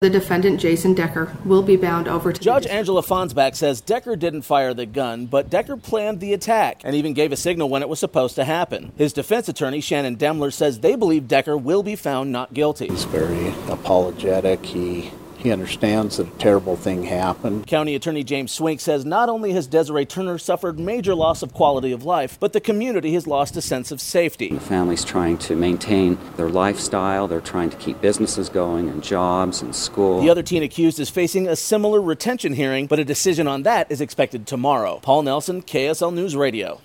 The defendant, Jason Decker, will be bound over to Judge Angela Fonsbach says Decker didn't fire the gun, but Decker planned the attack and even gave a signal when it was supposed to happen. His defense attorney, Shannon Demler, says they believe Decker will be found not guilty. He's very apologetic. He understands that a terrible thing happened. County Attorney James Swink says not only has Desiree Turner suffered major loss of quality of life, but the community has lost a sense of safety. The family's trying to maintain their lifestyle. They're trying to keep businesses going and jobs and school. The other teen accused is facing a similar retention hearing, but a decision on that is expected tomorrow. Paul Nelson, KSL News Radio.